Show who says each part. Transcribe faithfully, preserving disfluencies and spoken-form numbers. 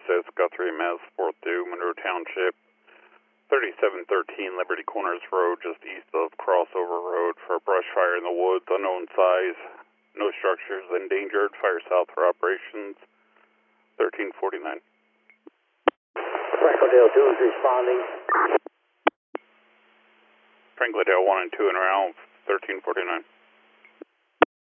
Speaker 1: South Guthrie, Mass. four two, Monroe Township. thirty-seven thirteen Liberty Corners Road, just east of Crossover Road, for a brush fire in the woods, unknown size. No structures endangered. Fire south for operations. thirteen forty-nine.
Speaker 2: Franklandale two is responding.
Speaker 1: Franklandale one and two and around thirteen forty-nine.